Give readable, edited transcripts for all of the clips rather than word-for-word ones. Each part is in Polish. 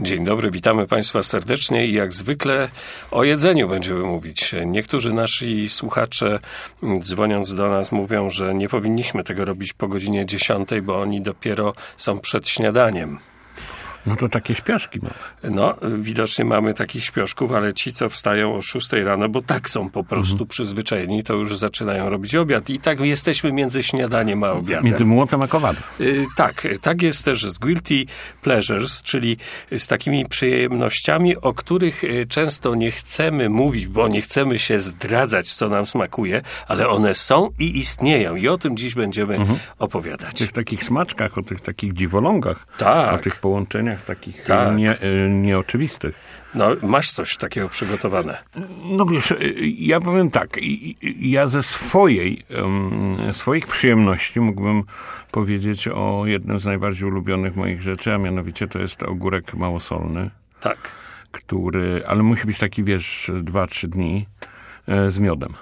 Dzień dobry, witamy Państwa serdecznie i jak zwykle o jedzeniu będziemy mówić. Niektórzy nasi słuchacze, dzwoniąc do nas, mówią, że nie powinniśmy tego robić po godzinie 10, bo oni dopiero są przed śniadaniem. No to takie śpiążki mamy. No, widocznie mamy takich śpioszków, ale ci, co wstają o 6 rano, bo tak są po prostu przyzwyczajeni, to już zaczynają robić obiad. I tak jesteśmy między śniadaniem a obiadem. Między młotem a kowadem. Tak jest też z guilty pleasures, czyli z takimi przyjemnościami, o których często nie chcemy mówić, bo nie chcemy się zdradzać, co nam smakuje, ale one są i istnieją. I o tym dziś będziemy opowiadać. O tych takich smaczkach, o tych takich dziwolągach, tak. O tych połączeniach takich tak. Nieoczywistych. No, masz coś takiego przygotowane. No wiesz, ja powiem tak, ja ze swoich przyjemności mógłbym powiedzieć o jednym z najbardziej ulubionych moich rzeczy, a mianowicie to jest ogórek małosolny. Tak. Ale musi być taki, wiesz, 2-3 dni z miodem.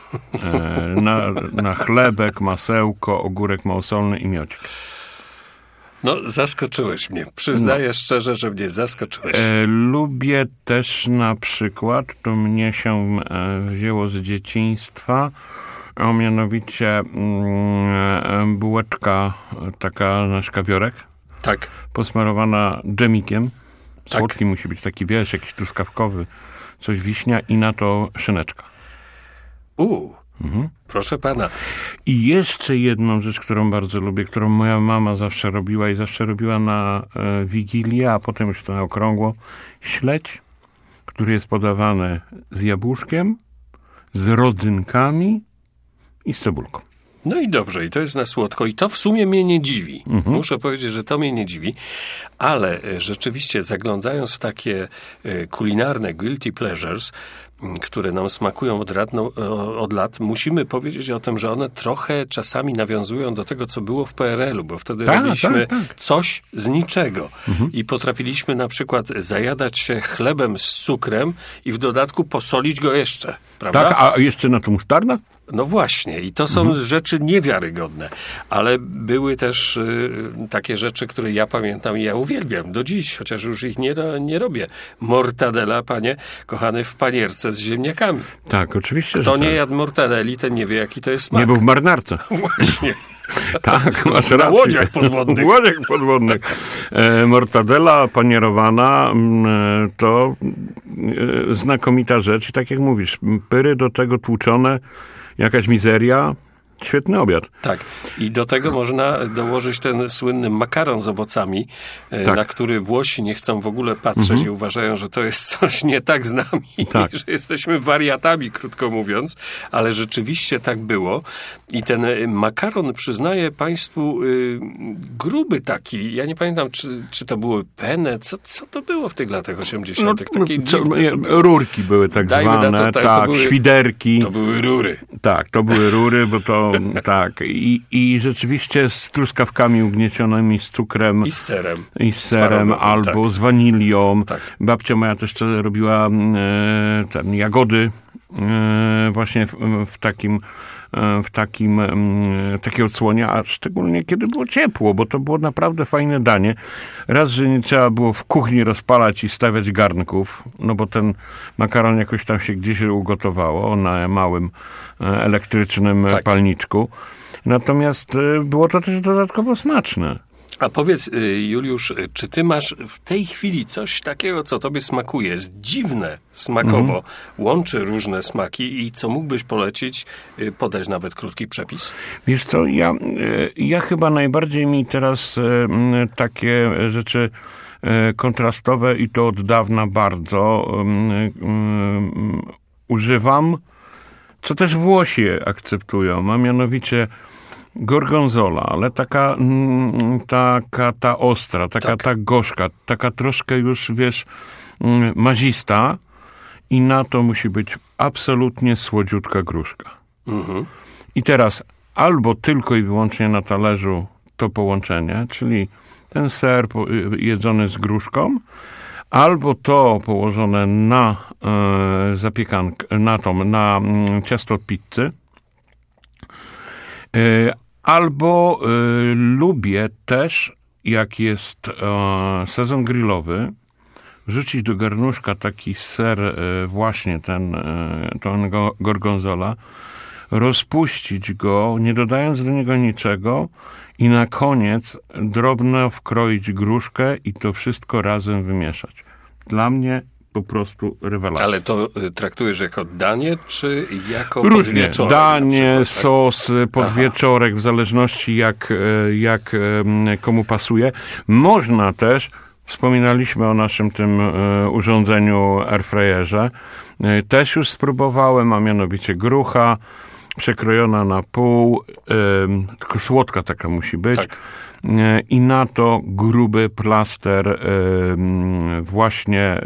Na chlebek, masełko, ogórek małosolny i miodzik. No, zaskoczyłeś mnie. Przyznaję szczerze, że mnie zaskoczyłeś. Lubię też na przykład, to mnie się wzięło z dzieciństwa, a mianowicie bułeczka, taka na szkawiorek. Tak. Posmarowana dżemikiem. Słodki musi być taki, wiesz, jakiś truskawkowy, coś wiśnia i na to szyneczka. Proszę pana. I jeszcze jedną rzecz, którą bardzo lubię, którą moja mama zawsze robiła i zawsze robiła na Wigilię, a potem już to na okrągło. Śledź, który jest podawany z jabłuszkiem, z rodzynkami i z cebulką. No i dobrze, i to jest na słodko. I to w sumie mnie nie dziwi. Muszę powiedzieć, że to mnie nie dziwi. Ale rzeczywiście zaglądając w takie kulinarne guilty pleasures, które nam smakują od lat, musimy powiedzieć o tym, że one trochę czasami nawiązują do tego, co było w PRL-u, bo wtedy robiliśmy coś z niczego. I potrafiliśmy na przykład zajadać się chlebem z cukrem i w dodatku posolić go jeszcze, prawda? Tak, a jeszcze na to musztarda? No właśnie, i to są rzeczy niewiarygodne, ale były też takie rzeczy, które ja pamiętam i ja uwielbiam do dziś, chociaż już ich nie robię. Mortadela, panie kochany, w panierce z ziemniakami. Tak, oczywiście. Kto nie jadł mortadeli, ten nie wie, jaki to jest smak. Nie był w marynarce. Właśnie. Tak, masz rację. Na łodziach podwodnych. Łodziach podwodnych. Mortadela panierowana to znakomita rzecz i tak jak mówisz, pyry do tego tłuczone, jakaś mizeria, świetny obiad. Tak. I do tego można dołożyć ten słynny makaron z owocami, na który Włosi nie chcą w ogóle patrzeć i uważają, że to jest coś nie tak z nami, że jesteśmy wariatami, krótko mówiąc, ale rzeczywiście tak było. I ten makaron, przyznaję Państwu, gruby taki, ja nie pamiętam, czy to były penne, co to było w tych latach 80. Takie rurki były tak zwane, świderki. To były rury. Tak, to były rury, bo to I rzeczywiście z truskawkami ugniecionymi, z cukrem. I z serem albo z wanilią. Tak. Babcia moja też robiła jagody właśnie w takiej odsłonie, a szczególnie kiedy było ciepło, bo to było naprawdę fajne danie. Raz, że nie trzeba było w kuchni rozpalać i stawiać garnków, no bo ten makaron jakoś tam się gdzieś ugotowało na małym elektrycznym palniczku. Natomiast było to też dodatkowo smaczne. A powiedz, Juliusz, czy ty masz w tej chwili coś takiego, co tobie smakuje? Jest dziwne smakowo, łączy różne smaki i co mógłbyś polecić, podać nawet krótki przepis? Wiesz co, ja chyba najbardziej mi teraz takie rzeczy kontrastowe i to od dawna bardzo używam, co też Włosi akceptują, a mianowicie gorgonzola, ale taka ta ostra, ta gorzka, taka troszkę już, wiesz, mazista i na to musi być absolutnie słodziutka gruszka. I teraz albo tylko i wyłącznie na talerzu to połączenie, czyli ten ser jedzony z gruszką, albo to położone na zapiekankę, na ciasto od pizzy, albo lubię też, jak jest sezon grillowy, rzucić do garnuszka taki ser, właśnie ten gorgonzola, rozpuścić go, nie dodając do niego niczego i na koniec drobno wkroić gruszkę i to wszystko razem wymieszać. Dla mnie po prostu rewelacja. Ale to traktujesz jako danie, czy jako różnie. podwieczorek? Danie, sos, podwieczorek, w zależności jak komu pasuje. Można też, wspominaliśmy o naszym tym urządzeniu airfryerze, też już spróbowałem, a mianowicie grucha, przekrojona na pół, tylko słodka taka musi być. Tak. I na to gruby plaster właśnie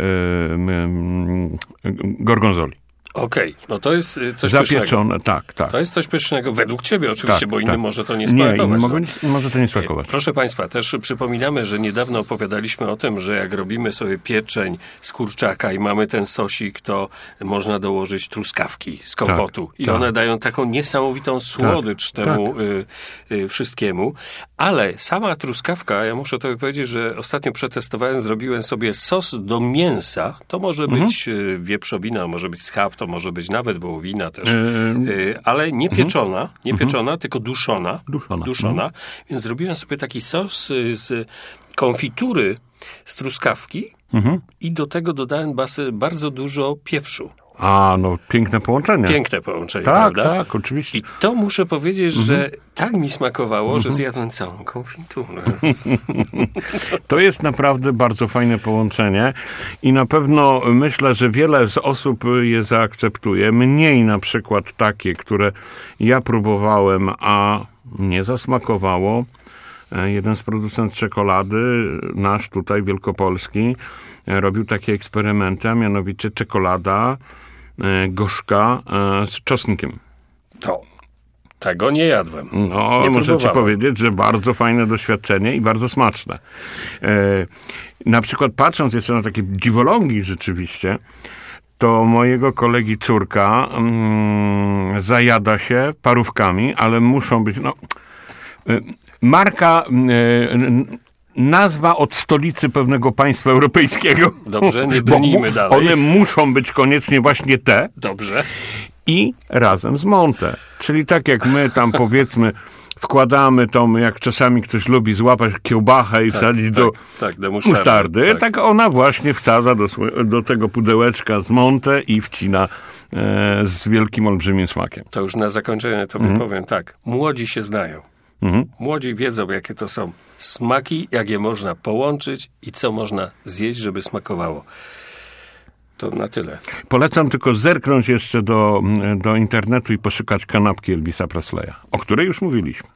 gorgonzoli. Okej, no to jest coś zapieczone, pysznego. tak. To jest coś pysznego według ciebie oczywiście, tak, bo innym może to nie smakować. smakować. Nie, może to nie smakować. Proszę Państwa, też przypominamy, że niedawno opowiadaliśmy o tym, że jak robimy sobie pieczeń z kurczaka i mamy ten sosik, to można dołożyć truskawki z kompotu. I one dają taką niesamowitą słodycz temu wszystkiemu. Ale sama truskawka, ja muszę tobie powiedzieć, że ostatnio przetestowałem, zrobiłem sobie sos do mięsa. To może być wieprzowina, może być schab, to może być nawet wołowina też, ale nie pieczona, tylko duszona. Więc zrobiłem sobie taki sos z konfitury z truskawki i do tego dodałem bardzo dużo pieprzu. No piękne połączenie. Piękne połączenie, prawda? Tak, oczywiście. I to muszę powiedzieć, że tak mi smakowało, że zjadłem całą konfiturę. To jest naprawdę bardzo fajne połączenie i na pewno myślę, że wiele z osób je zaakceptuje. Mniej na przykład takie, które ja próbowałem, a mnie zasmakowało. Jeden z producentów czekolady, nasz tutaj wielkopolski, robił takie eksperymenty, a mianowicie czekolada gorzka z czosnkiem. Tego nie jadłem. Muszę ci powiedzieć, że bardzo fajne doświadczenie i bardzo smaczne. Na przykład patrząc jeszcze na takie dziwolągi rzeczywiście, to mojego kolegi córka zajada się parówkami, ale muszą być marka... nazwa od stolicy pewnego państwa europejskiego. Dobrze, nie brnijmy dalej. One muszą być koniecznie właśnie te. Dobrze. I razem z Monte. Czyli tak jak my tam powiedzmy wkładamy tą, jak czasami ktoś lubi złapać kiełbachę i wsadzić do musztardy, tak ona właśnie wsadza do tego pudełeczka z Monte i wcina z wielkim, olbrzymim smakiem. To już na zakończenie tobie powiem tak. Młodzi się znają. Młodzi wiedzą, jakie to są smaki, jak je można połączyć i co można zjeść, żeby smakowało. To na tyle. Polecam tylko zerknąć jeszcze do internetu i poszukać kanapki Elvisa Presleya, o której już mówiliśmy.